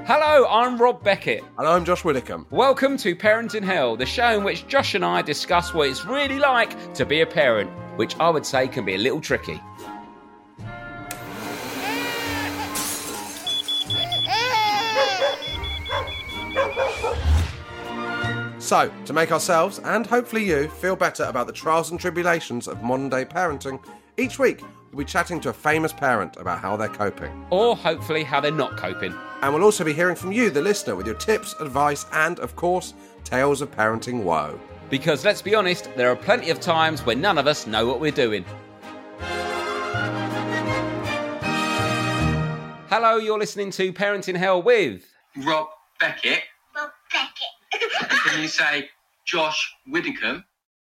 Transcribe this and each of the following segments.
Hello, I'm Rob Beckett. And I'm Josh Widdicombe. Welcome to Parent in Hell, the show in which Josh and I discuss what it's really like to be a parent, which I would say can be a little tricky. So, to make ourselves, and hopefully you, feel better about the trials and tribulations of modern-day parenting, each week we'll be chatting to a famous parent about how they're coping. Or hopefully how they're not coping. And we'll also be hearing from you, the listener, with your tips, advice, and, of course, tales of parenting woe. Because, let's be honest, there are plenty of times when none of us know what we're doing. Hello, you're listening to Parent in Hell with... Rob Beckett. Rob Beckett. And can you say Josh Widdicombe?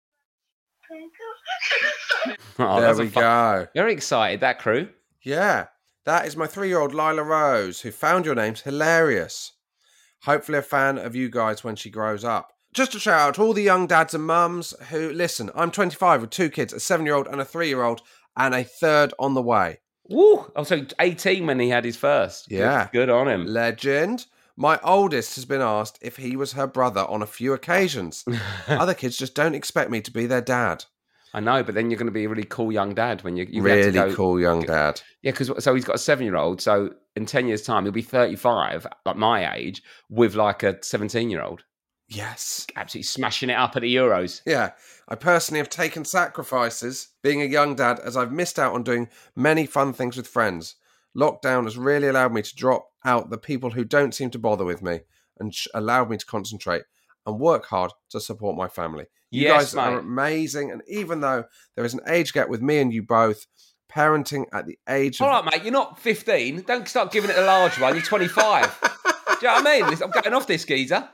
Oh, There we go. Very excited, that crew. Yeah, that is my 3-year-old Lila Rose, who found your names hilarious. Hopefully a fan of you guys when she grows up. Just a shout out to all the young dads and mums who, listen, I'm 25 with 2 kids, a 7-year-old and a 3-year-old, and a third on the way. Woo! Oh, so 18 when he had his first. Yeah. Good on him. Legend. My oldest has been asked if he was her brother on a few occasions. Other kids just don't expect me to be their dad. I know, but then you're going to be a really cool young dad when you Really have to go, cool young dad. Yeah, because so he's got a 7-year-old. So in 10 years' time, he'll be 35, like my age, with like a 17-year-old. Yes. Absolutely smashing it up at the Euros. Yeah. I personally have taken sacrifices being a young dad as I've missed out on doing many fun things with friends. Lockdown has really allowed me to drop out the people who don't seem to bother with me and allowed me to concentrate and work hard to support my family. You guys are amazing. And even though there is an age gap with me and you both, parenting at the age of... All right, mate, you're not 15. Don't start giving it a large one. You're 25. Do you know what I mean? I'm getting off this geezer.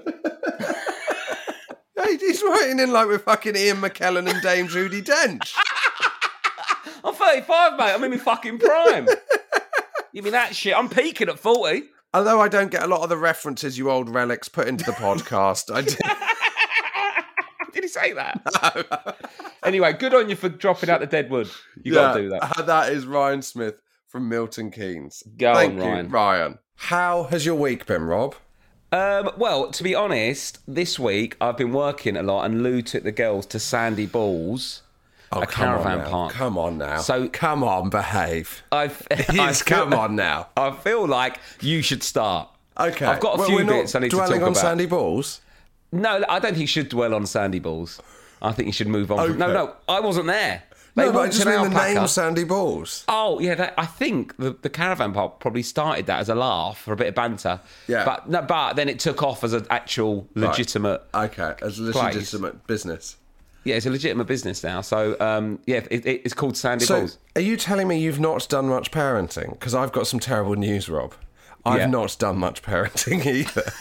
He's writing in like with fucking Ian McKellen and Dame Judi Dench. I'm 35, mate. I'm in my fucking prime. Give me that shit. I'm peaking at 40. Although I don't get a lot of the references you old relics put into the podcast. I do. Did he say that? No. Anyway, good on you for dropping out the dead wood. You got to do that. That is Ryan Smith from Milton Keynes. Thank you, Ryan. Ryan. How has your week been, Rob? Well, to be honest, this week I've been working a lot and Lou took the girls to Sandy Balls, a caravan park. Come on now. So come on, behave. Come on now. I feel like you should start. Okay. I've got a few bits I need to talk about. Dwelling on Sandy Balls? No, I don't think you should dwell on Sandy Balls. I think you should move on. Okay. No, I wasn't there. No, but I just mean the name Sandy Balls. Oh, yeah, I think the caravan park probably started that as a laugh for a bit of banter. Yeah. But then it took off as an actual legitimate Okay, as a legitimate business. Yeah, it's a legitimate business now. So, it's called Sandy Balls. Are you telling me you've not done much parenting? Because I've got some terrible news, Rob. I've not done much parenting either.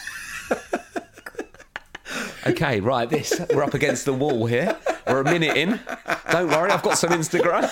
Okay, right, we're up against the wall here. We're a minute in. Don't worry, I've got some Instagram.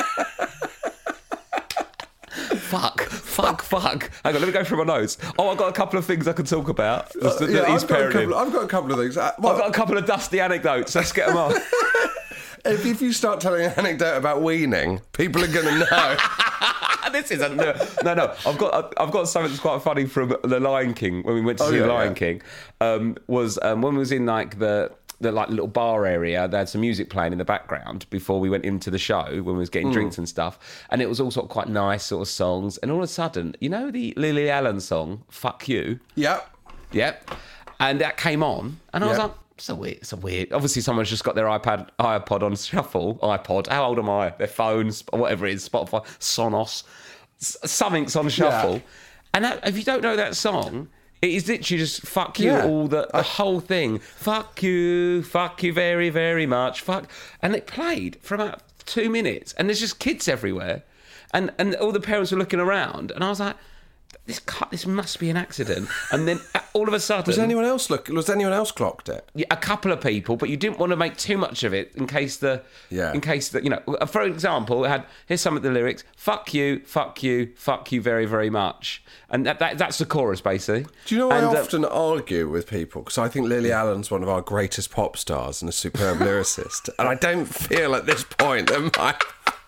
Fuck. Hang on, let me go through my notes. Oh, I've got a couple of things I can talk about. I've got a couple of things. I've got a couple of dusty anecdotes. Let's get them on. If you start telling an anecdote about weaning, people are going to know. This isn't no. I've got something that's quite funny from The Lion King when we went to see The Lion King. When we was in like the like little bar area, they had some music playing in the background before we went into the show when we was getting drinks and stuff, and it was all sort of quite nice sort of songs. And all of a sudden, you know the Lily Allen song "Fuck You." Yep. And that came on, and I was like, So weird. Obviously, someone's just got their iPod on shuffle. iPod. How old am I? Their phones, whatever it is, Spotify, Sonos. Something's on shuffle. Yeah. And if you don't know that song, it is literally just fuck you, all the whole thing. Fuck you very, very much. Fuck. And it played for about 2 minutes, and there's just kids everywhere. And all the parents were looking around, and I was like, this must be an accident. And then all of a sudden, was anyone else clocked it? Yeah, a couple of people, but you didn't want to make too much of it in case for example, here's some of the lyrics: fuck you very, very much. And that's the chorus, basically. Do you know, I often argue with people because I think Lily Allen's one of our greatest pop stars and a superb lyricist, and I don't feel at this point that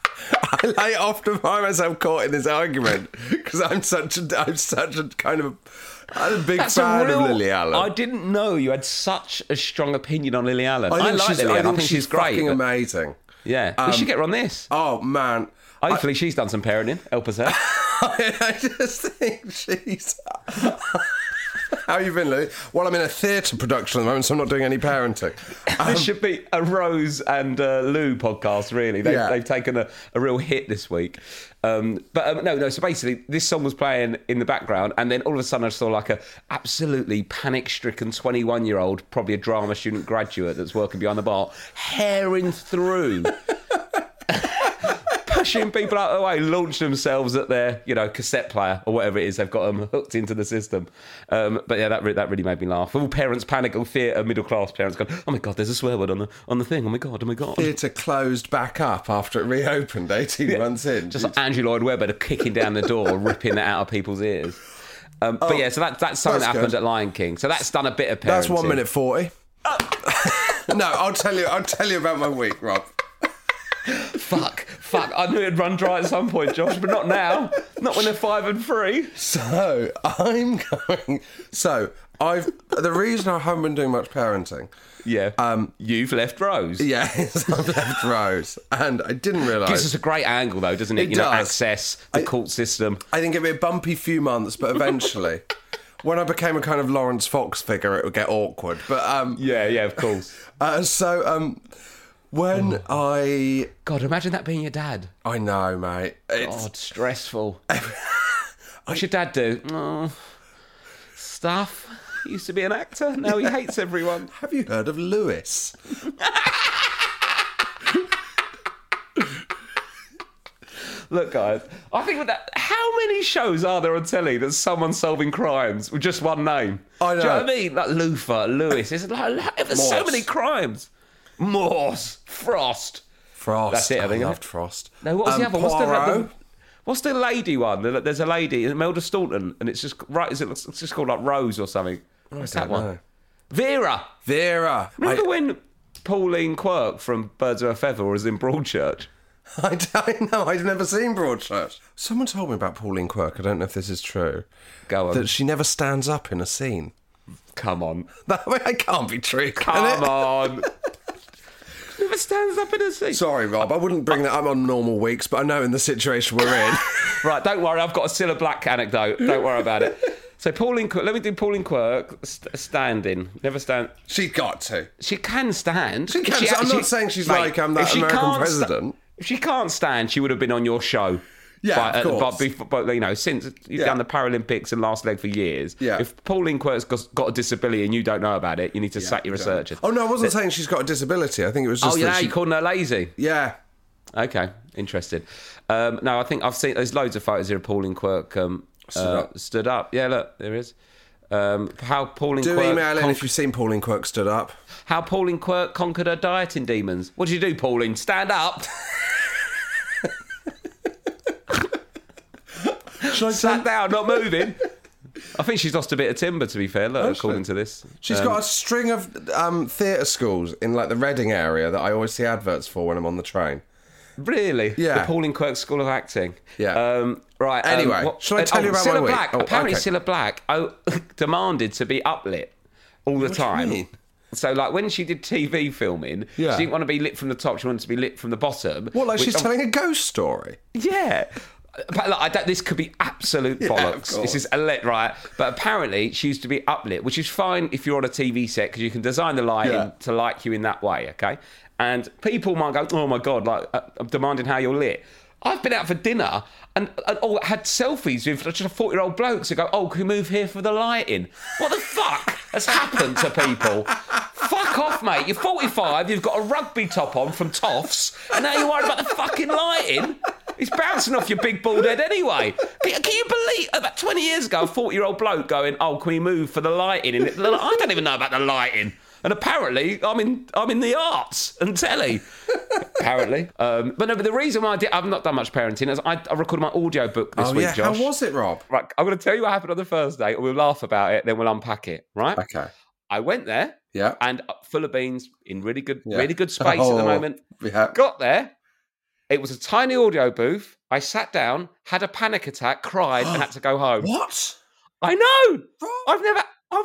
I often find myself caught in this argument because I'm such a kind of I'm a big fan of Lily Allen. I didn't know you had such a strong opinion on Lily Allen. I like Lily Allen. I think she's great. Fucking amazing. Yeah, we should get her on this. Oh man. Hopefully she's done some parenting. Help us out. I just think she's... How you been, Lily? Well, I'm in a theatre production at the moment, so I'm not doing any parenting. This should be a Rose and Lou podcast, really. They've taken a real hit this week. No, so basically, this song was playing in the background, and then all of a sudden I saw like a absolutely panic-stricken 21-year-old, probably a drama student graduate that's working behind the bar, herring through... pushing people out of the way, launch themselves at their, cassette player or whatever it is they've got them hooked into the system. But yeah, that really made me laugh. All parents panic, all theatre middle class parents going, "Oh my god, there's a swear word on the thing. Oh my god." Theatre closed back up after it reopened 18 months in. Just like Andrew Lloyd Webber kicking down the door, ripping it out of people's ears. But yeah, so that's something that happened at Lion King. So that's done a bit of parenting. That's 1 minute 40. No, I'll tell you about my week, Rob. Fuck. I knew it'd run dry at some point, Josh, but not now. Not when they're 5 and 3. So the reason I haven't been doing much parenting. Yeah. You've left Rose. Yes, I've left Rose. And I didn't realise. Gives us a great angle, though, doesn't it? It does. Access the court system. I think it'd be a bumpy few months, but eventually, when I became a kind of Lawrence Fox figure, it would get awkward. But yeah, of course. God, imagine that being your dad. I know, mate. God, stressful. What's your dad do? Oh, stuff. He used to be an actor. Now he hates everyone. Have you heard of Lewis? Look, guys, I think with that, how many shows are there on telly that's someone solving crimes with just one name? I know. Do you know what I mean? Like Luther, Lewis. There's so many crimes. Morse, Frost. That's it, I think. I loved Frost. No, what was the other? Poirot? What's the lady one? There's a lady, Imelda Staunton, and it's just right. It's just called like Rose or something. What's that one? Know. Vera. Remember when Pauline Quirk from Birds of a Feather was in Broadchurch? I don't know. I've never seen Broadchurch. Someone told me about Pauline Quirk. I don't know if this is true. Go on. That she never stands up in a scene. Come on. That can't be true. Come on. Never stands up in a scene. Sorry, Rob. I wouldn't bring that up on normal weeks, but I know in the situation we're in. Right, don't worry. I've got a Cilla Black anecdote. Don't worry about it. So Pauline Quirk, let me do Pauline Quirk standing. Never stand. She's got to. She can stand. She can. I'm not saying she's like that American president. If she can't stand, she would have been on your show. Yeah, of course. But since you've done the Paralympics and last leg for years, if Pauline Quirk's got a disability and you don't know about it, you need to sack your researchers. Oh, no, I wasn't saying she's got a disability. I think it was just you calling her lazy? Yeah. Okay, interested. No, I think I've seen, there's loads of photos here of Pauline Quirk stood up. Yeah, look, there is. How Pauline Quirk... Do email in if you've seen Pauline Quirk stood up. How Pauline Quirk conquered her dieting demons. What did you do, Pauline? Stand up. Sat down, not moving. I think she's lost a bit of timber, to be fair, according to this. She's got a string of theatre schools in like the Reading area that I always see adverts for when I'm on the train. Really? Yeah. The Pauline Quirk School of Acting. Yeah. Right. Anyway, shall I tell you about my week? Black. Apparently, Cilla Black demanded to be uplit all the time. What do you mean? So, like, when she did TV filming, she didn't want to be lit from the top, she wanted to be lit from the bottom. What, like she's telling a ghost story? Yeah. But like, this could be absolute bollocks. This is right. But apparently, she used to be uplit, which is fine if you're on a TV set because you can design the lighting to like you in that way, okay? And people might go, "Oh my god, like I'm demanding how you're lit." I've been out for dinner and had selfies with just a 40-year-old blokes who go, "Oh, can we move here for the lighting?" What the fuck has happened to people? Fuck off, mate. You're 45, you've got a rugby top on from Toffs, and now you're worried about the fucking lighting? It's bouncing off your big bald head anyway. Can you believe, about 20 years ago, a 40-year-old bloke going, "Oh, can we move for the lighting?" And I don't even know about the lighting. And apparently, I'm in the arts and telly. Apparently. But the reason why I've not done much parenting is I recorded my audio book this week, Josh. How was it, Rob? Right, I'm going to tell you what happened on the first day, and we'll laugh about it, then we'll unpack it, right? Okay. I went there, and full of beans, in really good space at the moment. Yeah. Got there, It was a tiny audio booth. I sat down, had a panic attack, cried, and had to go home. What? I know. Bro.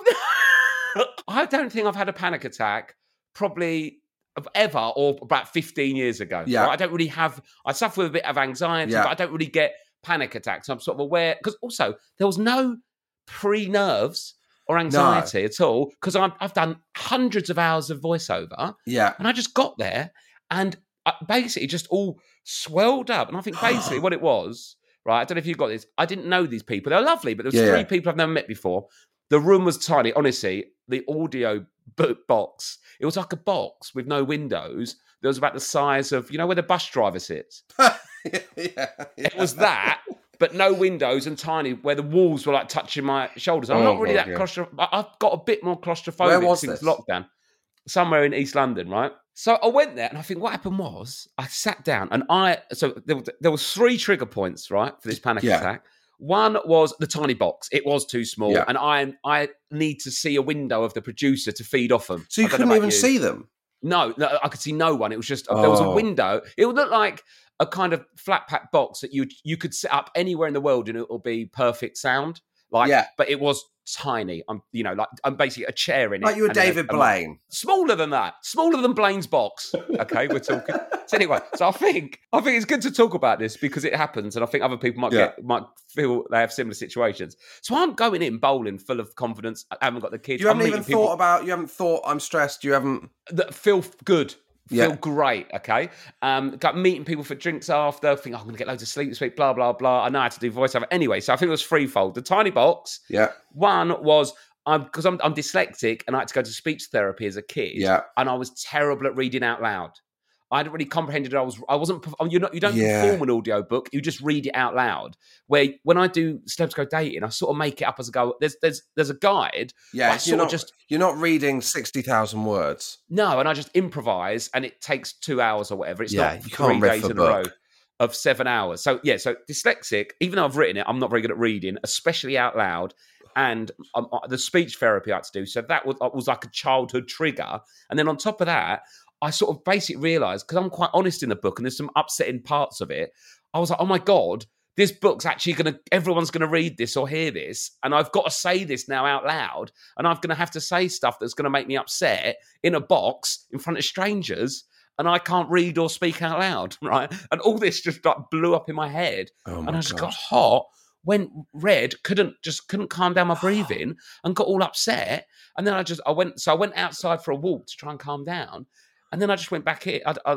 I don't think I've had a panic attack probably ever or about 15 years ago. Yeah. Right? I suffer with a bit of anxiety, but I don't really get panic attacks. I'm sort of aware, because also there was no pre-nerves or anxiety at all, because I've done hundreds of hours of voiceover. Yeah. And I just got there and I basically just all swelled up. And I think basically what it was, right, I don't know if you got this, I didn't know these people. They're lovely, but there was three people I've never met before. The room was tiny. Honestly, the audio box, it was like a box with no windows. That was about the size of, where the bus driver sits? It was that, but no windows and tiny, where the walls were like touching my shoulders. I'm not really that claustrophobic. I've got a bit more claustrophobic since lockdown. Somewhere in East London, right? So I went there and I think what happened was I sat down and there was 3 trigger points, right, for this panic attack. One was the tiny box. It was too small. And I need to see a window of the producer to feed off them. So you couldn't even see them? No, I could see no one. It was just, there was a window. It would look like a kind of flat pack box that you could set up anywhere in the world and it will be perfect sound. But it was tiny. I'm basically a chair in it. Like you were David Blaine. Smaller than that. Smaller than Blaine's box. Okay, we're talking. So anyway, I think it's good to talk about this because it happens, and I think other people might feel they have similar situations. So I'm going in bowling full of confidence. I haven't got the kids. You haven't even thought I'm stressed. You haven't feel good. Feel great, okay? Got meeting people for drinks after, think, I'm going to get loads of sleep this week, blah, blah, blah. I know how to do voiceover. Anyway, so I think it was threefold. The tiny box. Yeah. One was, because I'm dyslexic and I had to go to speech therapy as a kid. Yeah. And I was terrible at reading out loud. I hadn't really comprehended. I wasn't. You don't perform an audio book. You just read it out loud. Where when I do Celebs Go Dating, I sort of make it up as I go. There's a guide. Yeah, you're not reading 60,000 words. No, and I just improvise, and it takes 2 hours or whatever. It's not 3 days in a row of 7 hours. So so dyslexic. Even though I've written it, I'm not very good at reading, especially out loud. And the speech therapy I had to do. So that was like a childhood trigger. And then on top of that, I sort of basically realised, because I'm quite honest in the book and there's some upsetting parts of it, I was like, oh my God, this book's actually everyone's going to read this or hear this. And I've got to say this now out loud. And I'm going to have to say stuff that's going to make me upset in a box in front of strangers. And I can't read or speak out loud, right? And all this just like blew up in my head. And I just got hot. Went red, couldn't calm down my breathing and got all upset. And then I went outside for a walk to try and calm down. And then I just went back in.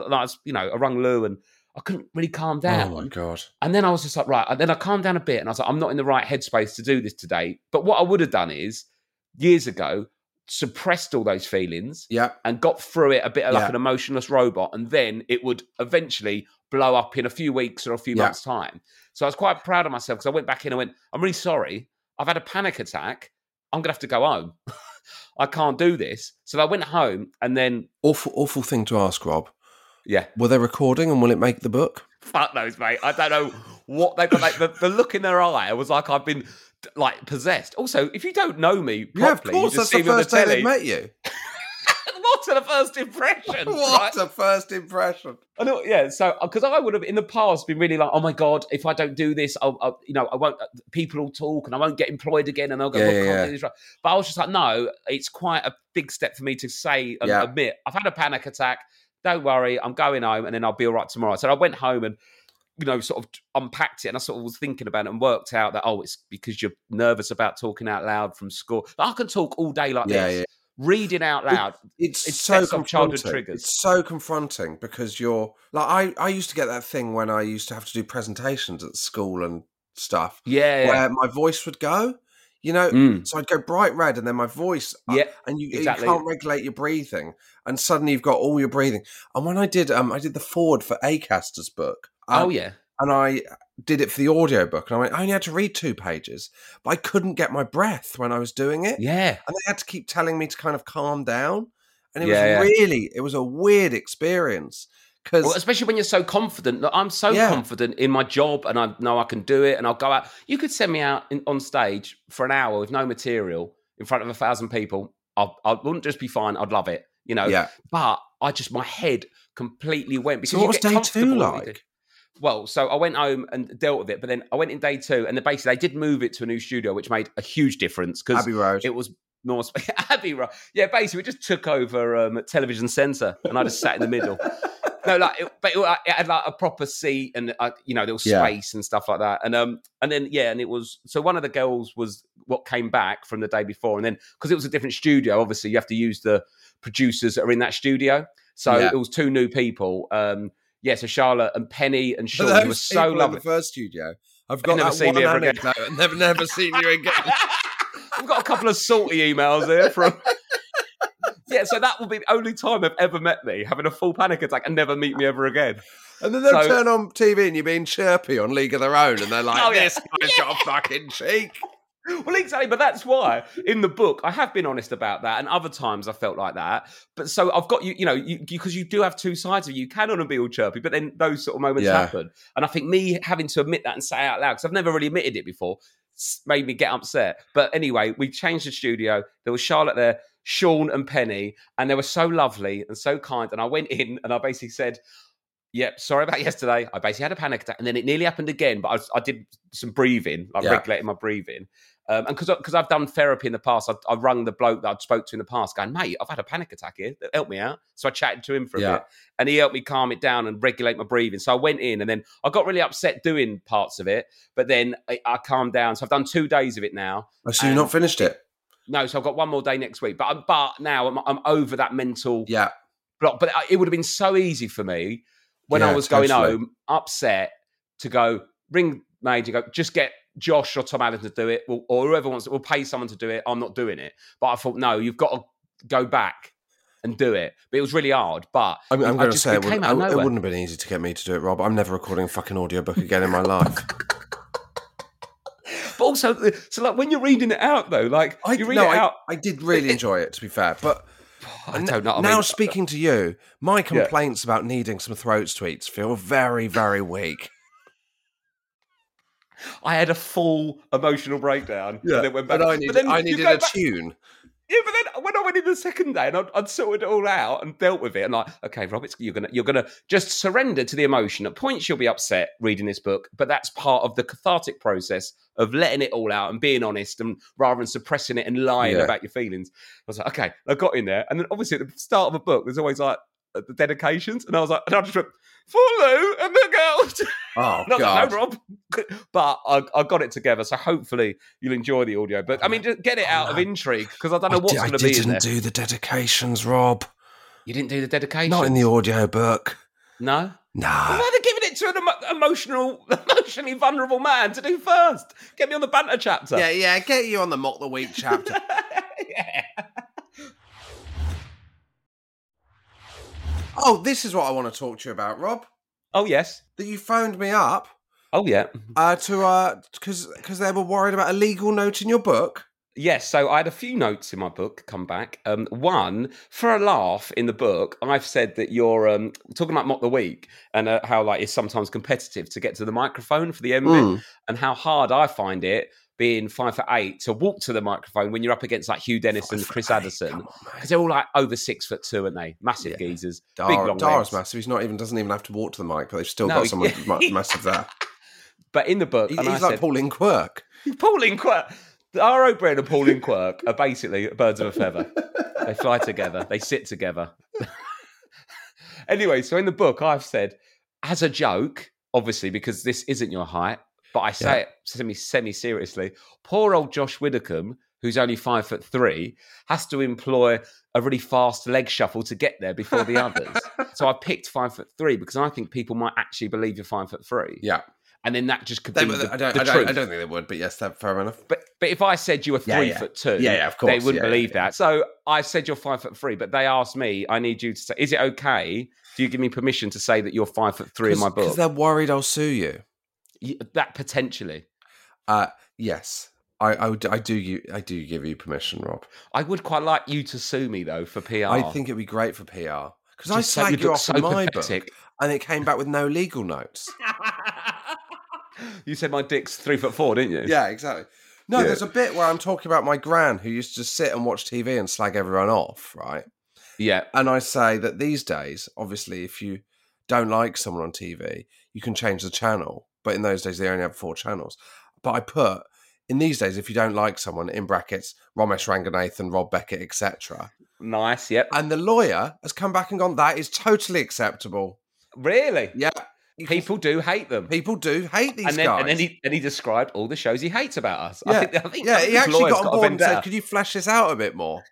I rung Lou and I couldn't really calm down. Oh, my God. And then I was just like, right. And then I calmed down a bit and I was like, I'm not in the right headspace to do this today. But what I would have done is, years ago, suppressed all those feelings and got through it a bit like an emotionless robot. And then it would eventually blow up in a few weeks or a few months' time. So I was quite proud of myself because I went back in and went, I'm really sorry. I've had a panic attack. I'm going to have to go home. I can't do this. So I went home and then... Awful thing to ask, Rob. Yeah. Were they recording and will it make the book? Fuck knows, mate. I don't know what they... But the look in their eye was like I've been possessed. Also, if you don't know me properly... Yeah, of course. That's the first day they've met you. What a first impression. What a first impression. I know, yeah. So, because I would have in the past been really like, oh my God, if I don't do this, I won't, people will talk and I won't get employed again and they'll go, can't do this right. But I was just like, no, it's quite a big step for me to say and admit, I've had a panic attack. Don't worry, I'm going home and then I'll be all right tomorrow. So I went home and, sort of unpacked it and I sort of was thinking about it and worked out that, it's because you're nervous about talking out loud from school. I can talk all day like this. Yeah. Reading out loud, it so childhood triggers. It's so confronting because you're like I used to get that thing when I used to have to do presentations at school and stuff. Where my voice would go, so I'd go bright red and then my voice, and you can't regulate your breathing, and suddenly you've got all your breathing. And when I did the forward for Acaster's book. And I did it for the audiobook. And I only had to read 2 pages, but I couldn't get my breath when I was doing it. Yeah. And they had to keep telling me to kind of calm down. And it was a weird experience. Especially when you're so confident. Like, I'm so confident in my job and I know I can do it and I'll go out. You could send me out on stage for an hour with no material in front of 1,000 people. I wouldn't just be fine. I'd love it, But my head completely went. Because so what was day 2 like? Well, so I went home and dealt with it, but then I went in day 2, and basically they did move it to a new studio, which made a huge difference because Abbey Road. it was more Abbey Road. Yeah, basically we just took over Television Centre, and I just sat in the middle. No, it had like a proper seat and there was space and stuff like that, and it was so one of the girls was what came back from the day before, and then because it was a different studio, obviously you have to use the producers that are in that studio, so it was 2 new people. So Charlotte and Penny and Sean, who were so lovely. In the first studio, I've got that seen one me ever anecdote, and never seen you again. I've got a couple of salty emails here from. Yeah, so that will be the only time they've ever met me, having a full panic attack and never meet me ever again. And then they'll turn on TV and you're being chirpy on League of Their Own, and they're like, this guy's got a fucking cheek. Well, exactly, but that's why in the book I have been honest about that, and other times I felt like that. But so I've got because you do have 2 sides of you. You can want to be all chirpy, but then those sort of moments happen. And I think me having to admit that and say it out loud, because I've never really admitted it before, made me get upset. But anyway, we changed the studio. There was Charlotte there, Sean and Penny, and they were so lovely and so kind. And I went in and I basically said, sorry about yesterday. I basically had a panic attack, and then it nearly happened again, but I did some breathing, regulating my breathing. And because I've done therapy in the past, I rung the bloke that I'd spoke to in the past going, mate, I've had a panic attack here. Help me out. So I chatted to him for a bit, and he helped me calm it down and regulate my breathing. So I went in, and then I got really upset doing parts of it, but then I calmed down. So I've done 2 days of it now. Oh, so you've not finished it? No, so I've got 1 more day next week. But now I'm over that mental block. But it would have been so easy for me when I was going home, upset, to go, ring Major, go, just get Josh or Tom Allen to do it, or whoever wants it. We'll pay someone to do it. I'm not doing it. But I thought, no, you've got to go back and do it. But it was really hard. But I'm going to say it wouldn't have been easy to get me to do it, Rob. I'm never recording a fucking audiobook again in my life. But also, so like when you're reading it out, though, like I did really enjoy it, to be fair. But I don't know. Now speaking to you, my complaints about needing some throat sweets feel very, very weak. I had a full emotional breakdown. Yeah, and then went back. I needed a tune. Yeah, but then when I went in the second day and I'd sorted it all out and dealt with it, and like, okay, Rob, you're gonna just surrender to the emotion. At points you'll be upset reading this book, but that's part of the cathartic process of letting it all out and being honest, and rather than suppressing it and lying about your feelings. I was like, okay, I got in there, and then obviously at the start of a book, there's always like the dedications, and I was like, and I just went, for Lou and the girls. Oh, God. God. Like, no, Rob. But I got it together, so hopefully you'll enjoy the audio. But I mean, just get it out of intrigue, because I don't know what's going to be in there. I didn't do the dedications, Rob. You didn't do the dedications? Not in the audio book. No? No. Well, why are they giving it to an emotionally vulnerable man to do first? Get me on the banter chapter. Yeah, get you on the Mock the Week chapter. Yeah. Oh, this is what I want to talk to you about, Rob. Oh, yes. That you phoned me up. Oh, yeah. Because they were worried about a legal note in your book. Yes, so I had a few notes in my book come back. One, for a laugh in the book, I've said that you're talking about Mock the Week and how like it's sometimes competitive to get to the microphone for the end bit, and how hard I find it being 5'8" to walk to the microphone when you're up against like Hugh Dennis and Chris Addison, because they're all like over 6'2", aren't they? Massive geezers, big long Dara's legs. massive. He doesn't even have to walk to the mic, but they've still got someone massive there. But in the book, he's like Pauline Quirk. Pauline Quirk. R. O'Brien and Pauline Quirk are basically birds of a feather. They fly together. They sit together. Anyway, so in the book, I've said, as a joke, obviously, because this isn't your height, but I say it semi-seriously, poor old Josh Widdicombe, who's only 5'3", has to employ a really fast leg shuffle to get there before the others. So I picked 5'3" because I think people might actually believe you're 5'3". Yeah. And then that just could be the truth. I don't think they would, but yes, that's fair enough. But if I said you were 3'2", of course, they wouldn't believe that. So I said you're 5'3", but they asked me, I need you to say, is it okay? Do you give me permission to say that you're 5'3" in my book? Because they're worried I'll sue you. That potentially. Yes. I do give you permission, Rob. I would quite like you to sue me though for PR. I think it'd be great for PR. Because I slagged you off in my book and it came back with no legal notes. You said my dick's 3'4", didn't you? Yeah, exactly. No, there's a bit where I'm talking about my gran who used to just sit and watch TV and slag everyone off, right? Yeah. And I say that these days, obviously, if you don't like someone on TV, you can change the channel. But in those days, they only had 4 channels. But I put, in these days, if you don't like someone, in brackets, Ramesh Ranganathan, Rob Beckett, etc. Nice, yep. And the lawyer has come back and gone, that is totally acceptable. Really? Yeah. People do hate them. People do hate these guys. And then he described all the shows he hates about us. Yeah, I think he actually got on board and said, vendetta. could you flesh this out a bit more?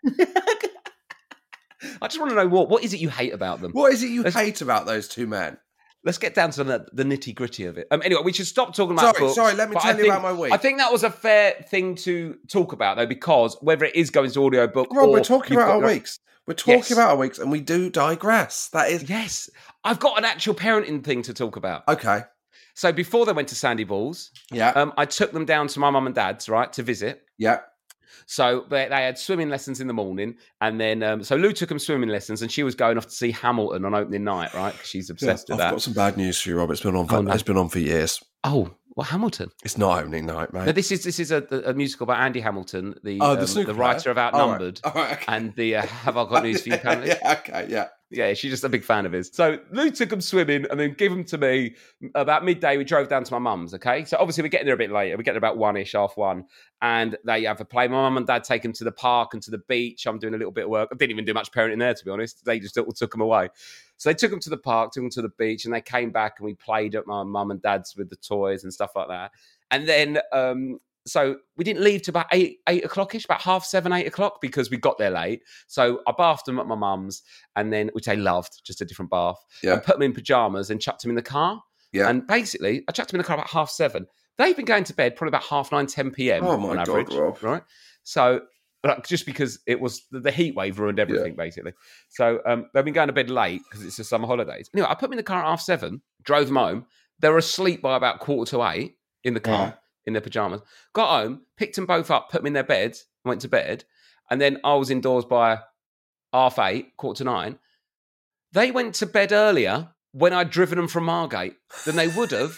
I just want to know what is it you hate about them? What is it you hate about those 2 men? Let's get down to the nitty gritty of it. Anyway, we should stop talking about books. Sorry, let me tell you about my week. I think that was a fair thing to talk about, though, because whether it is going to audiobook Rob, or... we're talking about our weeks. We're talking about our weeks, and we do digress. That is... Yes. I've got an actual parenting thing to talk about. Okay. So before they went to Sandy Balls, I took them down to my mum and dad's, right, to visit. Yeah. So they had swimming lessons in the morning, and then so Lou took them swimming lessons, and she was going off to see Hamilton on opening night, right? 'Cause she's obsessed with that. I've got some bad news for you, Rob. It's been on. It's been on for years. Oh, what Hamilton? It's not opening night, mate. No, this is a musical about Andy Hamilton, the writer of Outnumbered, All right, okay. and the Have I Got News for You panel. Yeah, okay, yeah. Yeah, she's just a big fan of his. So Lou took them swimming and then gave them to me. About midday, we drove down to my mum's, okay? So obviously we're getting there a bit later. We get there about 1-ish, 1:30. And they have a play. My mum and dad take them to the park and to the beach. I'm doing a little bit of work. I didn't even do much parenting there, to be honest. They just took them away. So they took them to the park, took them to the beach, and they came back and we played at my mum and dad's with the toys and stuff like that. And then... so we didn't leave till about 8 o'clock-ish, about 7:30, 8 o'clock, because we got there late. So I bathed them at my mum's, and then, which they loved, just a different bath. Yeah. And put them in pyjamas and chucked them in the car. Yeah. And basically, I chucked them in the car about 7:30. They've been going to bed probably about 9:30, 10 p.m. on average. God, Rob. Right? So just because it was the heat wave ruined everything, basically. So they've been going to bed late because it's the summer holidays. Anyway, I put them in the car at 7:30, drove them home. They were asleep by about 7:45 in the car. In their pajamas, got home, picked them both up, put them in their beds, went to bed, and then I was indoors by 8:30, 8:45. They went to bed earlier when I'd driven them from Margate than they would have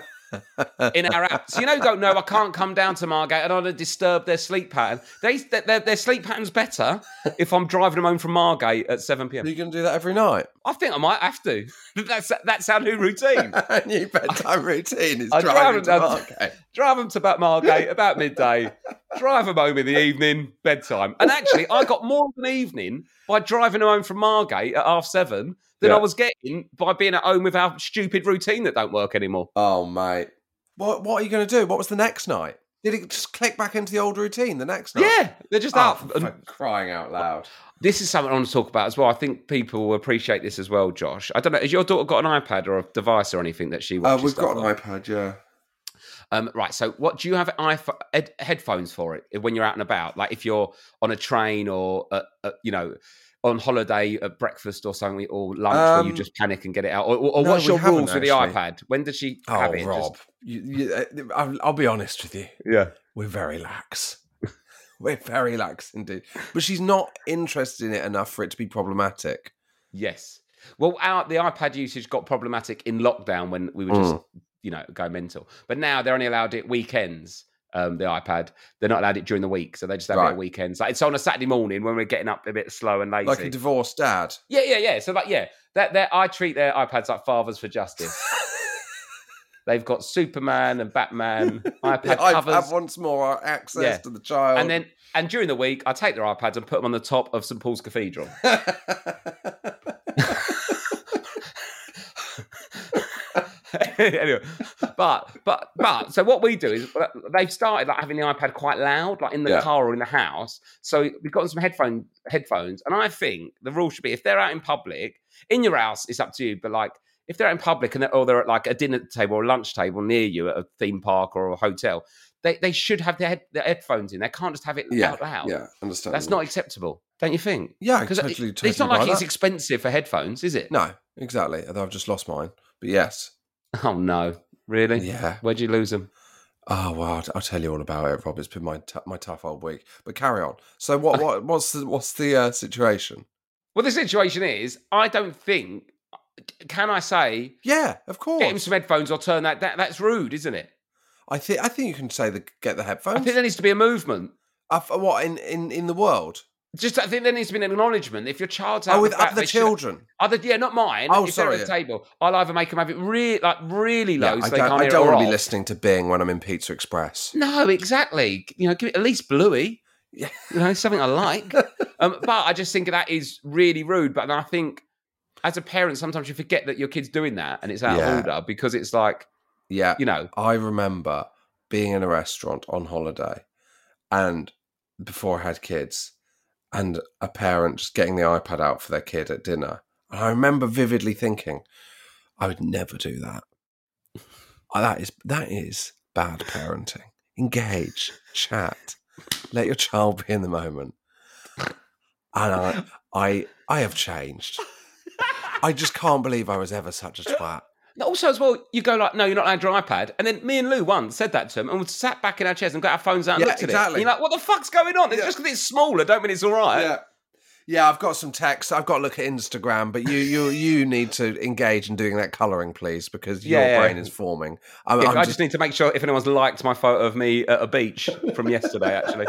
in our app. So you go, no, I can't come down to Margate. I don't want to disturb their sleep pattern. Their sleep pattern's better if I'm driving them home from Margate at 7 p.m. Are you going to do that every night? I think I might have to. That's our new routine. New bedtime routine is I driving to Margate. Drive them to Margate about midday, drive them home in the evening, bedtime. And actually, I got more of an evening by driving them home from Margate at 7:30 than I was getting by being at home with our stupid routine that don't work anymore. Oh, mate. What are you going to do? What was the next night? Did it just click back into the old routine the next night? Yeah, they're just up. For crying out loud. This is something I want to talk about as well. I think people will appreciate this as well, Josh. I don't know, has your daughter got an iPad or a device or anything that she watches? We've got an iPad, yeah. Right, so what do you have headphones for it when you're out and about? Like if you're on a train or, on holiday at breakfast or something, or lunch where you just panic and get it out? Or no, what's your rules with the actually. iPad? When does she have it? Rob, I'll be honest with you. Yeah. We're very lax. We're very lax indeed. But she's not interested in it enough for it to be problematic. Yes. Well, the iPad usage got problematic in lockdown when we were just, go mental. But now they're only allowed it weekends, the iPad. They're not allowed it during the week, so they just have it at weekends. Like, it's on a Saturday morning when we're getting up a bit slow and lazy. Like a divorced dad. Yeah. So, I treat their iPads like fathers for justice. They've got Superman and Batman iPad covers. I have once more access to the child. And during the week, I take their iPads and put them on the top of St Paul's Cathedral. Anyway, but so what we do is they've started like having the iPad quite loud, like in the car or in the house. So we've got some headphones, and I think the rule should be if they're out in public, in your house, it's up to you. But like if they're out in public or they're at like a dinner table or a lunch table near you at a theme park or a hotel, they should have their headphones in. They can't just have it out loud. Yeah, understand. That's not acceptable, don't you think? Yeah, totally. It's not like it's expensive for headphones, is it? No, exactly. Although I've just lost mine, but yes. Oh no, really? Yeah. Where'd you lose them? Oh well, I'll tell you all about it, Rob. It's been my tough old week. But carry on. So what's the situation? Well, the situation is, I don't think. Can I say? Yeah, of course. Get him some headphones or turn that. That's rude, isn't it? I think you can say get the headphones. I think there needs to be a movement. What in the world? Just, I think there needs to be an acknowledgement. If your child's with other children. Not mine. Oh, if sorry. they're at the table, I'll either make them have it really low, so they can't I hear it, don't or want to be off. listening to Bing when I'm in Pizza Express. No, exactly. Give it at least Bluey. Yeah. Something I like. But I just think that is really rude. But I think as a parent, sometimes you forget that your kid's doing that and it's out of order because it's like, I remember being in a restaurant on holiday and before I had kids and a parent just getting the iPad out for their kid at dinner. And I remember vividly thinking, I would never do that. That is bad parenting. Engage, chat, let your child be in the moment. And I have changed. I just can't believe I was ever such a twat. Also, as well, you go like, no, you're not allowed your iPad. And then me and Lou once said that to him and we sat back in our chairs and got our phones out and looked at it. And you're like, what the fuck's going on? It's just because it's smaller, don't mean it's all right. Yeah, I've got some text. I've got to look at Instagram, but you need to engage in doing that colouring, please, because your brain is forming. I just need to make sure if anyone's liked my photo of me at a beach from yesterday, actually.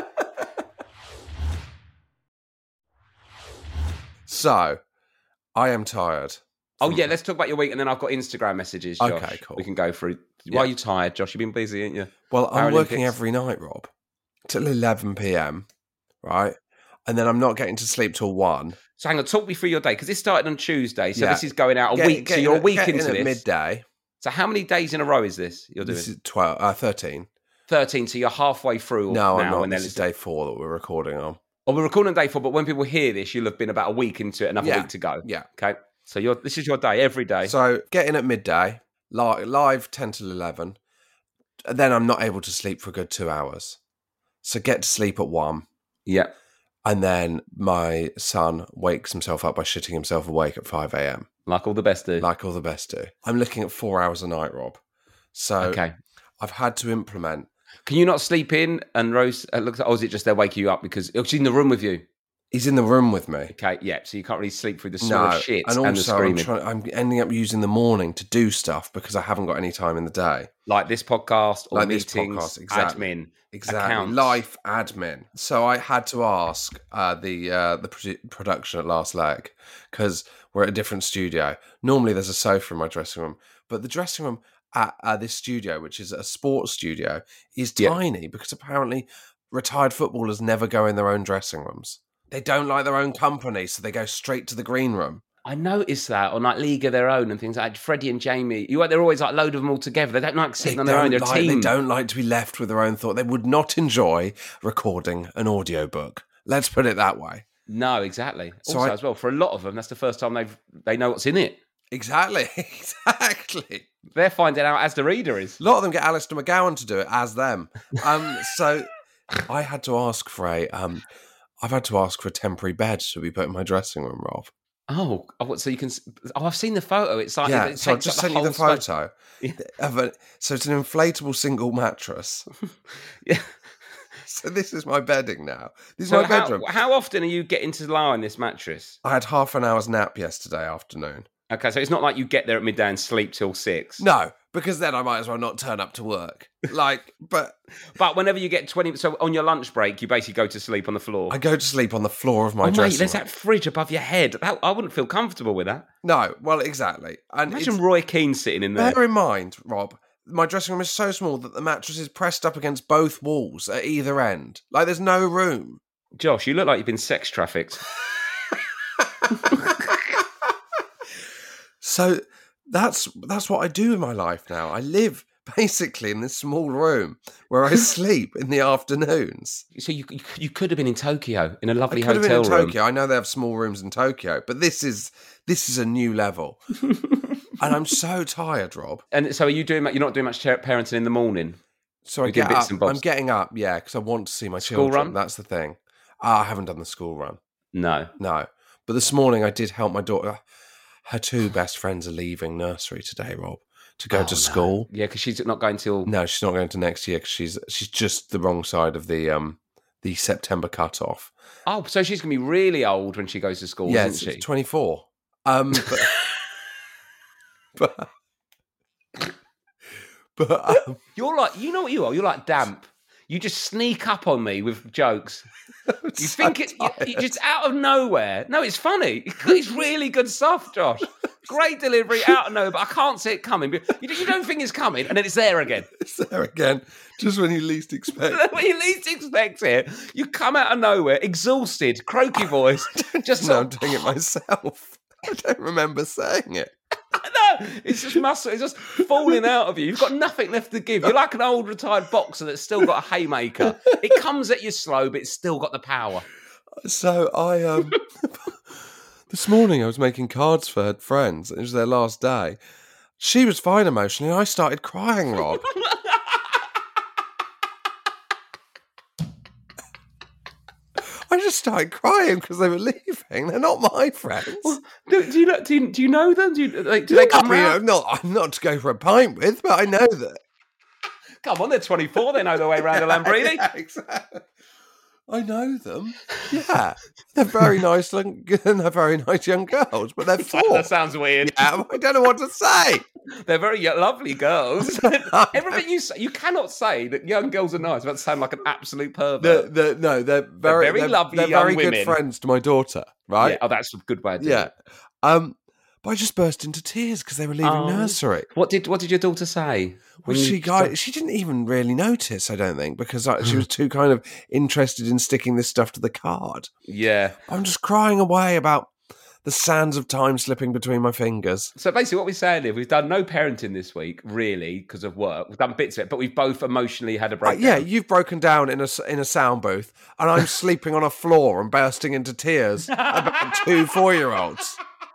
So, I am tired. Oh, yeah, let's talk about your week, and then I've got Instagram messages, Josh. Okay, cool. We can go through. Why are you tired, Josh? You've been busy, ain't you? Well, I'm working every night, Rob, till 11 p.m, right? And then I'm not getting to sleep till 1. So hang on, talk me through your day, because this started on Tuesday, so this is going out a week, so you're a week into this. Midday. So how many days in a row is this you're doing? This is 13. 13, so you're halfway through No, now. I'm not. And This is day 4 that we're recording on. Oh, we're recording on day 4, but when people hear this, you'll have been about a week into it, another week to go. Yeah. Okay. So this is your day, every day. So get in at midday, live 10 till 11. Then I'm not able to sleep for a good 2 hours. So get to sleep at 1. Yeah. And then my son wakes himself up by shitting himself awake at 5 a.m. Like all the best do. Like all the best do. I'm looking at 4 hours a night, Rob. So I've had to implement. Can you not sleep in? And Rose looks at, or is it just they wake you up because she's in the room with you? He's in the room with me. Okay, yeah. So you can't really sleep through the sort of shit and the also screaming. I'm ending up using the morning to do stuff because I haven't got any time in the day. Like this podcast or like meetings, this podcast, exactly. admin, exactly, accounts. Life admin. So I had to ask the production at Last Leg because we're at a different studio. Normally there's a sofa in my dressing room, but the dressing room at this studio, which is a sports studio, is tiny because apparently retired footballers never go in their own dressing rooms. They don't like their own company, so they go straight to the green room. I noticed that on like League of Their Own and things like Freddie and Jamie. They're always like a load of them all together. They don't like sitting on their own. They're a team. They don't like to be left with their own thought. They would not enjoy recording an audiobook. Let's put it that way. No, exactly. So also, as well, for a lot of them, that's the first time they know what's in it. Exactly. They're finding out as the reader is. A lot of them get Alistair McGowan to do it as them. So I had to ask for I've had to ask for a temporary bed to be put in my dressing room, Rob. Oh, so you can. Oh, I've seen the photo. It's like so I've just sent you the photo. So it's an inflatable single mattress. Yeah. So this is my bedding now. This is my bedroom. How often are you getting to lie on this mattress? I had half an hour's nap yesterday afternoon. Okay, so it's not like you get there at midday and sleep till 6. No, because then I might as well not turn up to work. But whenever you get 20, so on your lunch break, you basically go to sleep on the floor. I go to sleep on the floor of my dressing room. There's that fridge above your head. I wouldn't feel comfortable with that. No, well, exactly. And imagine Roy Keane sitting in there. Bear in mind, Rob, my dressing room is so small that the mattress is pressed up against both walls at either end. Like, there's no room. Josh, you look like you've been sex trafficked. So that's what I do in my life now. I live basically in this small room where I sleep in the afternoons. So you could have been in Tokyo in a lovely hotel room. I could have been in room. Tokyo. I know they have small rooms in Tokyo, but this is a new level. And I'm so tired, Rob. And so you're not doing much parenting in the morning? So I get up. I'm getting up, because I want to see my children. Run? That's the thing. I haven't done the school run. No. But this morning I did help my daughter. Her 2 best friends are leaving nursery today, Rob, to go to school. Yeah, because she's not going till... No, she's not going to next year because she's just the wrong side of the September cutoff. Oh, so she's going to be really old when she goes to school, isn't she? She's 24. But you're like, you know what you are? You're like damp. You just sneak up on me with jokes. You think you just out of nowhere. No, it's funny. It's really good stuff, Josh. Great delivery out of nowhere, but I can't see it coming. You don't think it's coming, and then it's there again. It's there again, just when you least expect. When you least expect it, you come out of nowhere, exhausted, croaky voice. Just I'm doing it myself. I don't remember saying it. No, it's just muscle. It's just falling out of you. You've got nothing left to give. You're like an old retired boxer that's still got a haymaker. It comes at you slow, but it's still got the power. So I this morning I was making cards for her friends. It was their last day. She was fine emotionally. I started crying, Rob. I just started crying because they were leaving. They're not my friends. Well, do you know them? Do they come round? I'm not to go for a pint with, but I know that. Come on, they're 24. They know their way around a Lamborghini. Yeah, exactly. I know them. Yeah, they're very nice. They're very nice young girls, but they're four. That sounds weird. Yeah, I don't know what to say. They're very lovely girls. Everything you say, you cannot say that young girls are nice without sounding like an absolute pervert. They're very lovely. They're young very women. good friends to my daughter, right? Yeah. Oh, that's a good way of doing it. But I just burst into tears because they were leaving nursery. What did your daughter say? Well, she didn't even really notice, I don't think, because she was too kind of interested in sticking this stuff to the card. Yeah. I'm just crying away about the sands of time slipping between my fingers. So basically what we're saying is we've done no parenting this week, really, because of work. We've done bits of it, but we've both emotionally had a breakdown. Yeah, you've broken down in a sound booth, and I'm sleeping on a floor and bursting into tears about 2 4-year-olds.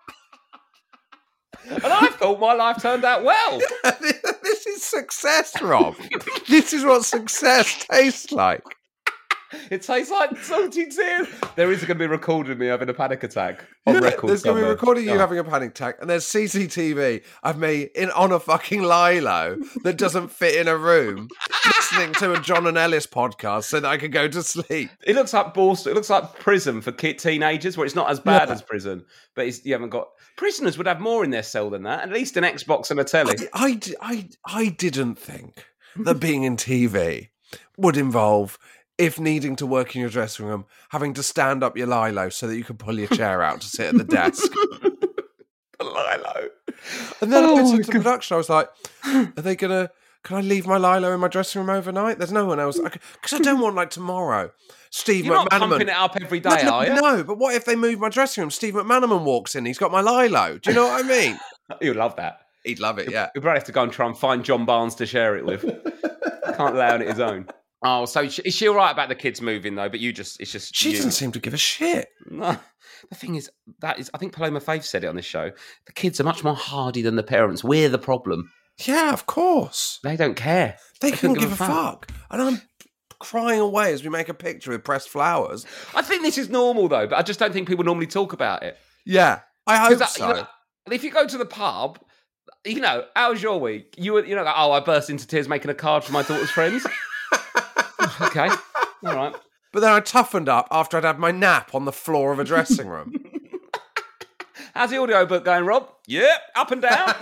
And I thought my life turned out well. This is success, Rob. This is what success tastes like. It tastes like salty tears. There is going to be a recording of me having a panic attack on record. There's going to be a recording of you Oh. having a panic attack, and there's CCTV of me on a fucking Lilo that doesn't fit in a room, listening to a John and Ellis podcast so that I could go to sleep. It looks like Boston. It looks like prison for teenagers, where it's not as bad as prison, but you haven't got. Prisoners would have more in their cell than that. At least an Xbox and a telly. I didn't think that being in TV would involve, if needing to work in your dressing room, having to stand up your Lilo so that you can pull your chair out to sit at the desk. Lilo. And then I went into production. I was like, are they going to... Can I leave my Lilo in my dressing room overnight? There's no one else. Because I don't want, like, tomorrow. Steve You're McManaman. not pumping it up every day, are you? No, but what if they move my dressing room? Steve McManaman walks in. He's got my Lilo. Do you know what I mean? You'd love that. He'd love it, yeah. We'd probably have to go and try and find John Barnes to share it with. Can't lay on it his own. Oh, so is she all right about the kids moving, though? But it's just... She doesn't seem to give a shit. No. The thing is, I think Paloma Faith said it on this show, the kids are much more hardy than the parents. We're the problem. Yeah, of course. They don't care. They couldn't give a fuck. And I'm crying away as we make a picture with pressed flowers. I think this is normal, though, but I just don't think people normally talk about it. Yeah, I hope so. If you go to the pub, how's your week? I burst into tears making a card for my daughter's friends. Okay, all right. But then I toughened up after I'd had my nap on the floor of a dressing room. How's the audiobook going, Rob? Yep, up and down.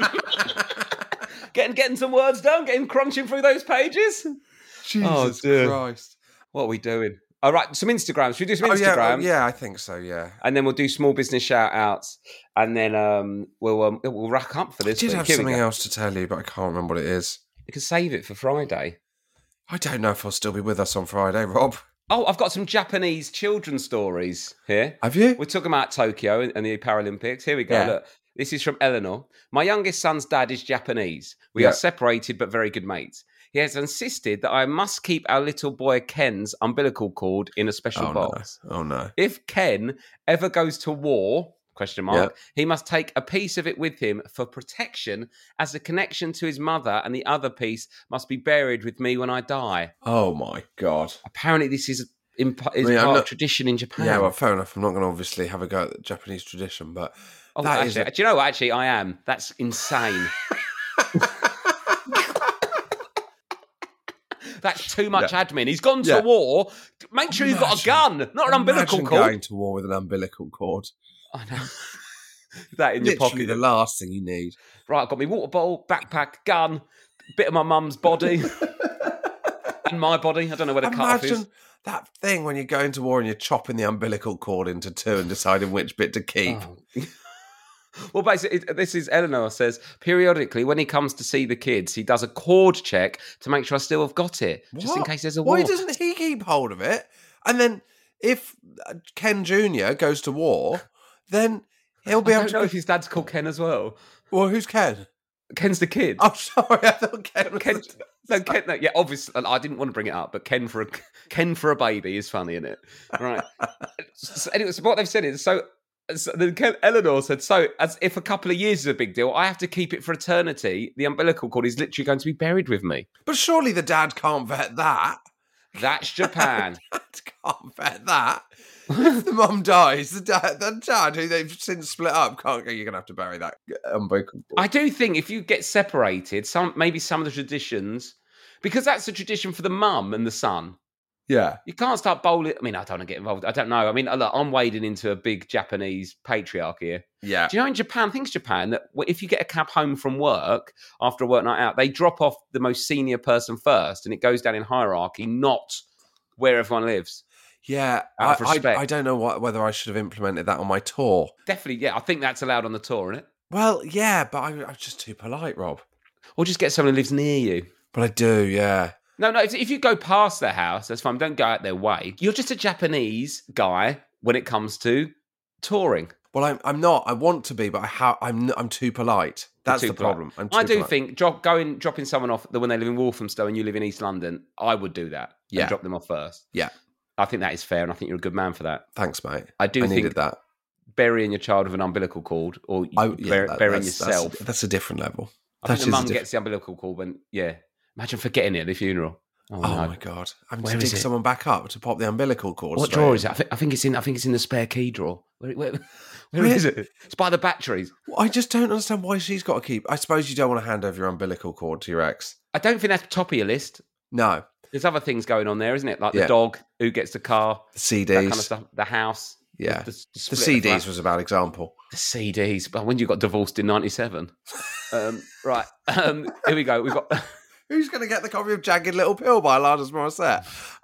Getting some words done, crunching through those pages. Jesus Christ. What are we doing? All right, some Instagrams. Should we do some Instagrams? Yeah, I think so, yeah. And then we'll do small business shout-outs. And then we'll rack up for this I week. did have something else to tell you, but I can't remember what it is. You can save it for Friday. I don't know if I'll still be with us on Friday, Rob. Oh, I've got some Japanese children's stories here. Have you? We're talking about Tokyo and the Paralympics. Here we go. Yeah. Look, this is from Eleanor. My youngest son's dad is Japanese. We are separated but very good mates. He has insisted that I must keep our little boy Ken's umbilical cord in a special box. No. Oh, no. If Ken ever goes to war, he must take a piece of it with him for protection, as the connection to his mother and the other piece must be buried with me when I die. Oh, my God. Apparently this is part of tradition in Japan. Yeah, well, fair enough. I'm not going to obviously have a go at the Japanese tradition, but do you know what? Actually, I am. That's insane. That's too much admin. He's gone to war. Make sure you've got a gun, not an umbilical cord. Going to war with an umbilical cord. I know. That in your pocket. The last thing you need. Right, I've got my water bottle, backpack, gun, bit of my mum's body. And my body, I don't know where the cut-off is. Imagine that thing when you go into war and you're chopping the umbilical cord into two and deciding which bit to keep. Oh. Well, basically, this is Eleanor says, periodically when he comes to see the kids, he does a cord check to make sure I still have got it, just in What? case there's a war. Why doesn't he keep hold of it? And then if Ken Jr. goes to war, then he'll be I able don't to... know if his dad's called Ken as well. Well, who's Ken? Ken's the kid. Oh, sorry, I thought Ken was... Ken, no, yeah, obviously, I didn't want to bring it up, but Ken for a baby is funny, isn't it? Right. Anyway, so what they've said is, Eleanor said, so as if a couple of years is a big deal, I have to keep it for eternity. The umbilical cord is literally going to be buried with me. But surely the dad can't vet that. That's Japan. Dad can't vet that. If the mum dies, the dad, who they've since split up, can't go, you're going to have to bury that umbilical cord. I do think if you get separated, maybe some of the traditions, because that's a tradition for the mum and the son. Yeah. You can't start bowling. I mean, I don't want to get involved. I don't know. I mean, look, I'm wading into a big Japanese patriarch here. Yeah. Do you know in Japan, I think it's Japan, that if you get a cab home from work after a work night out, they drop off the most senior person first and it goes down in hierarchy, not where everyone lives. Yeah. Out of respect. I don't know whether I should have implemented that on my tour. Definitely, yeah. I think that's allowed on the tour, isn't it? Well, yeah, but I'm just too polite, Rob. Or just get someone who lives near you. But I do, yeah. No, if you go past their house, that's fine. Don't go out their way. You're just a Japanese guy when it comes to touring. Well, I'm not. I want to be, but I'm too polite. That's the problem. I'm too I do polite. think dropping someone off when they live in Walthamstow and you live in East London, I would do that. Yeah. And drop them off first. Yeah. I think that is fair, and I think you're a good man for that. Thanks, mate. I needed think that. Burying your child with an umbilical cord, or burying yourself. That's a different level. I think the mum gets the umbilical cord when, imagine forgetting it at the funeral. Oh no. My god! I'm going to dig someone back up to pop the umbilical cord. What drawer is it? I think it's in the spare key drawer. Where is it? It's by the batteries. I just don't understand why she's got to keep. I suppose you don't want to hand over your umbilical cord to your ex. I don't think that's top of your list. No. There's other things going on there, isn't it? Like the dog, who gets the car, the CDs, that kind of stuff, the house. Yeah. The CDs was a bad example. The CDs. But when you got divorced in 97. Right. Here we go. We've got... Who's going to get the copy of Jagged Little Pill by Alanis Morissette?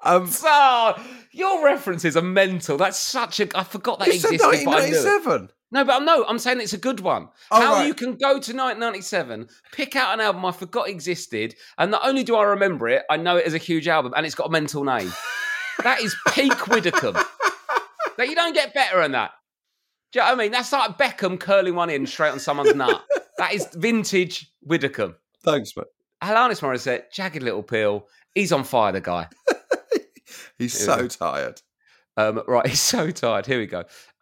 Your references are mental. That's such a... I forgot that You existed. said 1997. No, I'm saying it's a good one. Oh, How right. you can go to 1997, pick out an album I forgot existed, and not only do I remember it, I know it as a huge album, and it's got a mental name. That is peak Widdicombe. That you don't get better than that. Do you know what I mean? That's like Beckham curling one in straight on someone's nut. That is vintage Widdicombe. Thanks, mate. Alanis Morissette, Jagged Little Pill. He's on fire, the guy. He's so tired. Right, he's so tired. Here we go.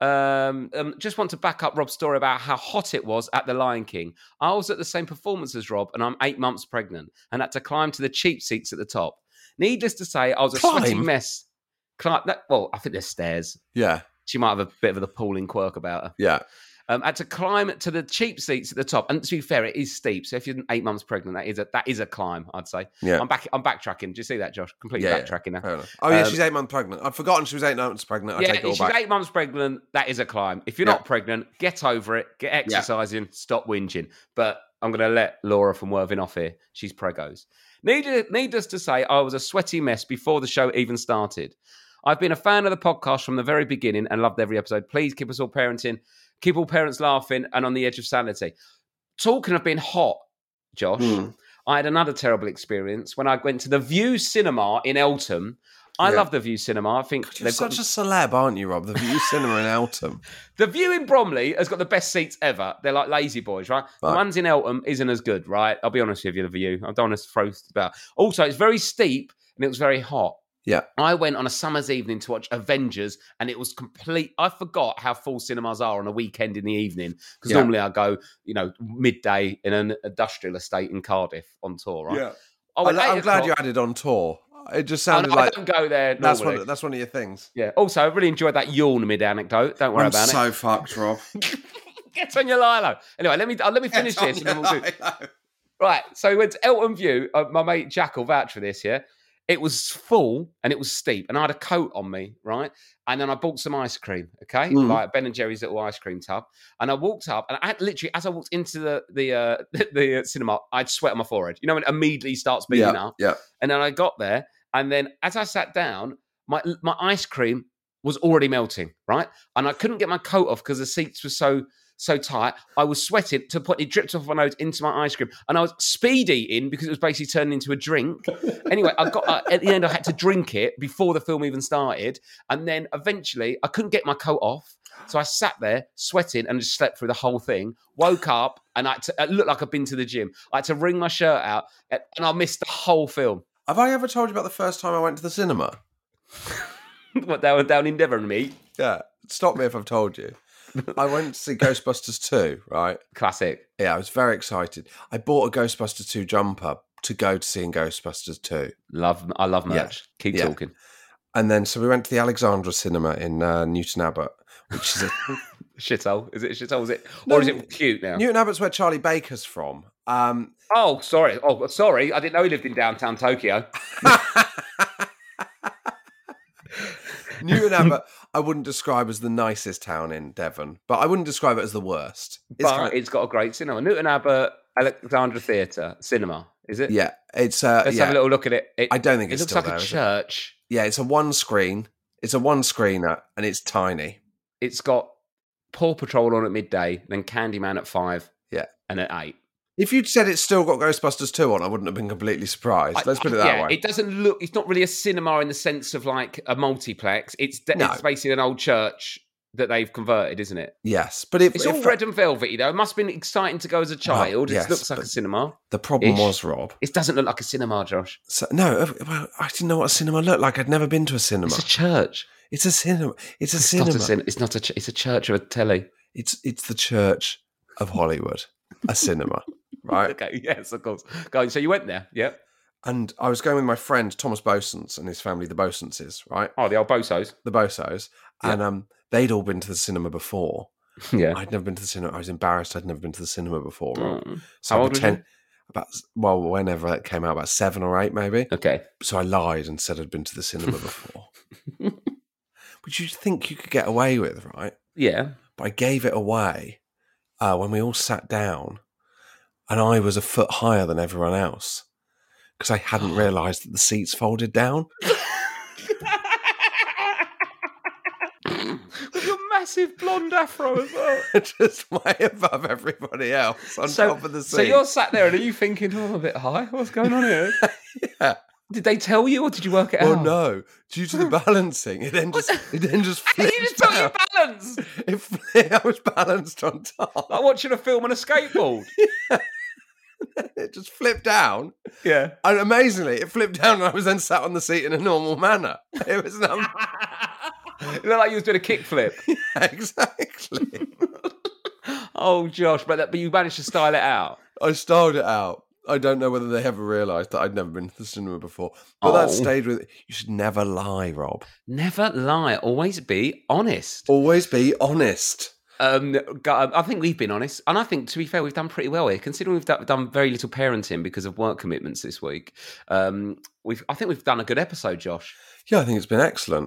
Just want to back up Rob's story about how hot it was at the Lion King. I was at the same performance as Rob, and I'm 8 months pregnant, and had to climb to the cheap seats at the top. Needless to say, I was a sweaty mess. Well, I think there's stairs. Yeah. She might have a bit of an appalling quirk about her. Yeah. Had to climb to the cheap seats at the top, and to be fair, it is steep. So if you're 8 months pregnant, that is a climb, I'd say. Yeah, I'm backtracking. Do you see that, Josh? Completely backtracking now. Fair enough. Oh yeah, she's 8 months pregnant. I'd forgotten she was 8 months pregnant. I take it all back. She's 8 months pregnant. That is a climb. If you're not pregnant, get over it. Get exercising. Stop whinging. But I'm going to let Laura from Worthing off here. She's pregos. Needless to say, I was a sweaty mess before the show even started. I've been a fan of the podcast from the very beginning and loved every episode. Please keep us all parenting. Keep all parents laughing and on the edge of sanity. Talking of being hot, Josh, I had another terrible experience when I went to the View Cinema in Eltham. I love the View Cinema. I think you're such a celeb, aren't you, Rob? The View Cinema in Eltham. The View in Bromley has got the best seats ever. They're like lazy boys, right? The ones in Eltham isn't as good, right? I'll be honest with you, the View. I don't want to throw about. Also, it's very steep and it was very hot. Yeah. I went on a summer's evening to watch Avengers, and it was complete. I forgot how full cinemas are on a weekend in the evening, because normally I go, midday in an industrial estate in Cardiff on tour, right? Yeah. I'm glad you added on tour. It just sounded like I don't go there normally. That's one of your things. Yeah. Also, I really enjoyed that yawn mid anecdote. Don't worry about it. I'm so fucked, Rob. Get on your Lilo. Anyway, let me finish this, and then we'll do. Right. So we went to Eltham View. My mate Jack will vouch for this. Yeah. It was full and it was steep, and I had a coat on me, right? And then I bought some ice cream, okay, like Ben and Jerry's little ice cream tub. And I walked up, and as I walked into the cinema, I'd sweat on my forehead. You know when it immediately starts beating up. Yeah. And then I got there, And then as I sat down, my ice cream was already melting, right? And I couldn't get my coat off because the seats were so tight. I was sweating to the point it dripped off my nose into my ice cream. And I was speed eating because it was basically turning into a drink. Anyway, I got at the end, I had to drink it before the film even started. And then eventually I couldn't get my coat off. So I sat there sweating and just slept through the whole thing. Woke up and it looked like I'd been to the gym. I had to wring my shirt out and I missed the whole film. Have I ever told you about the first time I went to the cinema? What, down in Devon, mate? Yeah. Stop me if I've told you. I went to see Ghostbusters 2, right? Classic. Yeah, I was very excited. I bought a Ghostbusters 2 jumper to go to seeing Ghostbusters 2. I love merch. Yeah. Keep Yeah. talking. And then, so we went to the Alexandra Cinema in Newton Abbot, which is a... Shithole. Is it a shithole? Is it, No, or is it cute now? Newton Abbot's where Charlie Baker's from. Oh, sorry. I didn't know he lived in downtown Tokyo. Newton Abbot, I wouldn't describe as the nicest town in Devon, but I wouldn't describe it as the worst. It's got a great cinema. Newton Abbot Alexandra Theatre Cinema, is it? Yeah, it's Let's have a little look at it. I don't think it it's looks still like there, a is it? church. Yeah, it's a one screen. It's a one screener, and it's tiny. It's got Paw Patrol on at midday, then Candyman at 5, Yeah. and at 8. If you'd said it's still got Ghostbusters 2 on, I wouldn't have been completely surprised. Let's put it that way. It doesn't look. It's not really a cinema in the sense of like a multiplex. It's basically an old church that they've converted, isn't it? Yes, but It's all red and velvety though. It must have been exciting to go as a child. yes, it looks like a cinema. The problem was, Rob. It doesn't look like a cinema, Josh. So, no, well, I didn't know what a cinema looked like. I'd never been to a cinema. It's a church. It's a cinema. It's a It's cinema. not a cinema. It's not a. It's a church of a telly. It's the Church of Hollywood, a cinema, right? Okay. Yes, of course. Go on. So you went there. Yep. And I was going with my friend Thomas Bosons and his family, the Bosenses, right? Oh, the old Bosos. The Bosos. Yeah. And they'd all been to the cinema before. Yeah. I'd never been to the cinema. I was embarrassed I'd never been to the cinema before. Rob. So How I old was you? whenever it came out, about 7 or 8 maybe. Okay. So I lied and said I'd been to the cinema before. Which you'd think you could get away with, right? Yeah. But I gave it away when we all sat down and I was a foot higher than everyone else because I hadn't realised that the seats folded down. With your massive blonde afro as well. Just way above everybody else on top of the seat. So you're sat there and are you thinking, oh, I'm a bit high? What's going on here? Yeah. Did they tell you or did you work it Well, out? no. Due to the balancing, it then just flipped You just put your down. balance. I was balanced on top. Like watching a film on a skateboard. It just flipped down. Yeah. And amazingly, it flipped down and I was then sat on the seat in a normal manner. It was It looked like you was doing a kickflip. exactly. Oh, Josh, but you managed to style it out. I styled it out. I don't know whether they ever realised that I'd never been to the cinema before. But that stayed with... You should never lie, Rob. Never lie. Always be honest. Always be honest. I think we've been honest. And I think, to be fair, we've done pretty well here. Considering we've done very little parenting because of work commitments this week. I think we've done a good episode, Josh. Yeah, I think it's been excellent.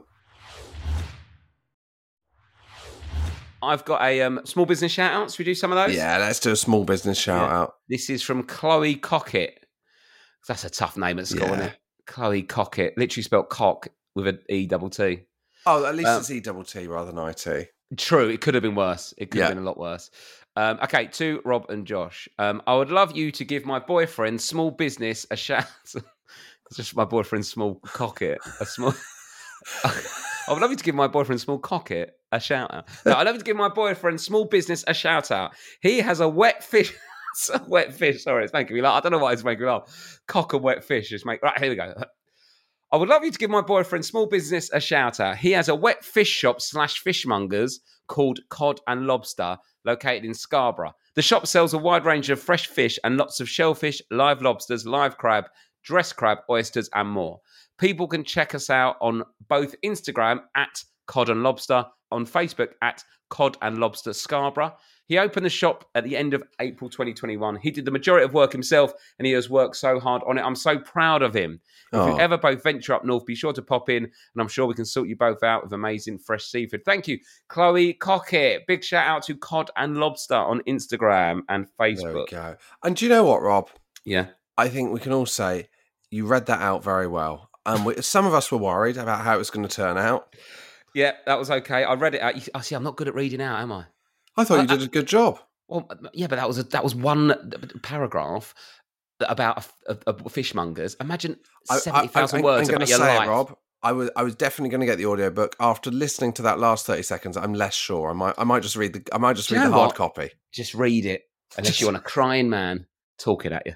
I've got a small business shout out. Should we do some of those? Yeah, let's do a small business shout out. This is from Chloe Cockett. That's a tough name at school, isn't it? Chloe Cockett. Literally spelled cock with an E-double-T. Oh, at least it's E-double-T rather than I-T. True, it could have been worse. It could have been a lot worse. Okay, to Rob and Josh. I would love you to give my boyfriend small business a shout. It's just my boyfriend small cocket. I would love you to give my boyfriend small cocket a shout out. No, I'd love you to give my boyfriend small business a shout out. He has a wet fish. Wet fish. Sorry, it's making me laugh. I don't know why it's making me laugh. Cock and wet fish. Right, here we go. I would love you to give my boyfriend small business a shout out. He has a wet fish shop / fishmongers called Cod and Lobster located in Scarborough. The shop sells a wide range of fresh fish and lots of shellfish, live lobsters, live crab, dressed crab, oysters and more. People can check us out on both Instagram at Cod and Lobster, on Facebook at Cod and Lobster Scarborough. He opened the shop at the end of April 2021. He did the majority of work himself and he has worked so hard on it. I'm so proud of him. If you ever both venture up north, be sure to pop in and I'm sure we can sort you both out with amazing fresh seafood. Thank you, Chloe Cockett. Big shout out to Cod and Lobster on Instagram and Facebook. There we go. And do you know what, Rob? Yeah. I think we can all say you read that out very well. And some of us were worried about how it was going to turn out. Yeah, that was okay. I read it out. I see. I'm not good at reading out, am I? I thought you did a good job. Well, yeah, but that was one paragraph about a fishmongers. Imagine 70,000 words I'm about gonna your say life. it, Rob. I was definitely going to get the audiobook. After listening to that last 30 seconds, I'm less sure. I might just read the you know hard what? copy. Just read it, unless you want a crying man talking at you.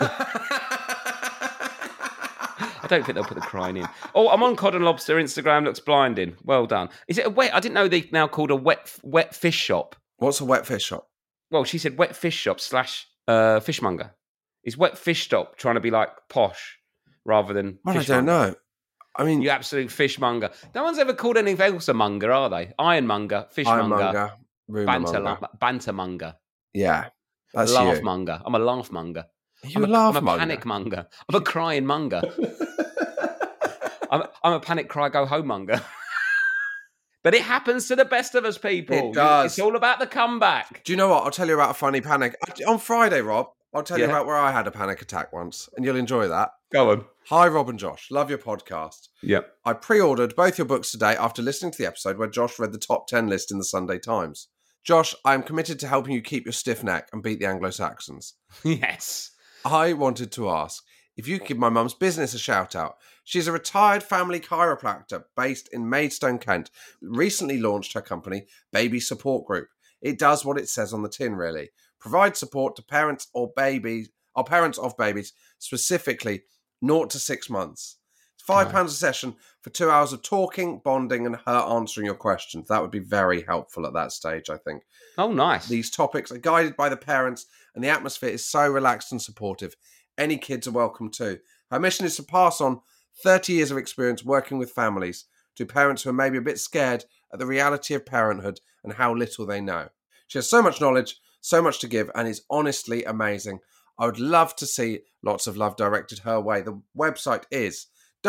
I don't think they'll put the crying in. Oh, I'm on Cod and Lobster. Instagram looks blinding. Well done. Is it a wet? I didn't know they now called a wet fish shop. What's a wet fish shop? Well, she said wet fish shop / fishmonger. Is wet fish shop trying to be like posh rather than Well, I fishmonger? don't know. I mean, You absolute fishmonger. No one's ever called anything else a monger, are they? Ironmonger, fishmonger, rumourmonger. bantermonger, Yeah, that's laughmonger. I'm a laughmonger. you. Are you a laugh I'm a monger? panic monger. I'm a crying monger. I'm a panic cry go home monger. But it happens to the best of us, people. It does. It's all about the comeback. Do you know what? I'll tell you about a funny panic. On Friday, Rob, I'll tell you Yeah. about where I had a panic attack once, and you'll enjoy that. Go on. Hi, Rob and Josh. Love your podcast. Yep. I pre-ordered both your books today after listening to the episode where Josh read the top 10 list in the Sunday Times. Josh, I am committed to helping you keep your stiff neck and beat the Anglo-Saxons. Yes. I wanted to ask if you could give my mum's business a shout out. She's a retired family chiropractor based in Maidstone, Kent. Recently launched her company, Baby Support Group. It does what it says on the tin, really. Provides support to parents or parents of babies, specifically 0 to 6 months. It's £5 a session for 2 hours of talking, bonding, and her answering your questions. That would be very helpful at that stage, I think. Oh, nice. These topics are guided by the parents, and the atmosphere is so relaxed and supportive. Any kids are welcome too. Her mission is to pass on 30 years of experience working with families to parents who are maybe a bit scared at the reality of parenthood and how little they know. She has so much knowledge, so much to give, and is honestly amazing. I would love to see lots of love directed her way. The website is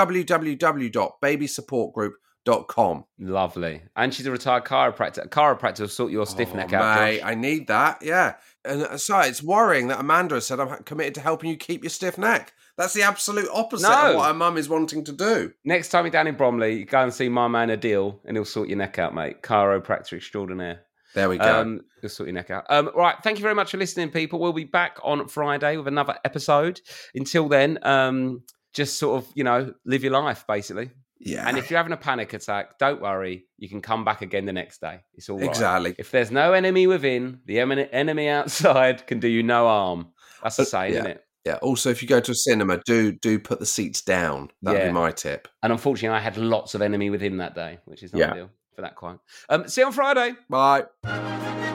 www.babysupportgroup.com. Lovely. And she's a retired chiropractor. A chiropractor will sort your stiff neck out, Mate, Josh. I need that, yeah. And so it's worrying that Amanda has said, I'm committed to helping you keep your stiff neck. That's the absolute opposite of what her mum is wanting to do. Next time you're down in Bromley, you go and see my man Adil, and he'll sort your neck out, mate. Chiropractor extraordinaire. There we go. He'll sort your neck out. Right, thank you very much for listening, people. We'll be back on Friday with another episode. Until then, just sort of, live your life, basically. Yeah. And if you're having a panic attack, don't worry. You can come back again the next day. It's all right. Exactly. If there's no enemy within, the enemy outside can do you no harm. That's the saying, isn't it? Yeah. Also, if you go to a cinema, do put the seats down. That'd be my tip. And unfortunately, I had lots of enemy within that day, which is not ideal for that quote. See you on Friday. Bye.